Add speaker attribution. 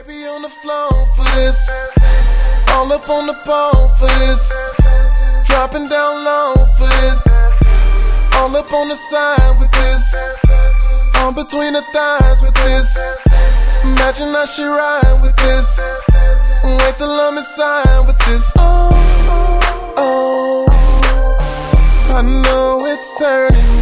Speaker 1: Baby on the floor for this, all up on the pole for this, dropping down low for this, all up on the side with this, all between the thighs with this, imagine how she ride with this, wait till I'm inside with this. Oh, I know it's turning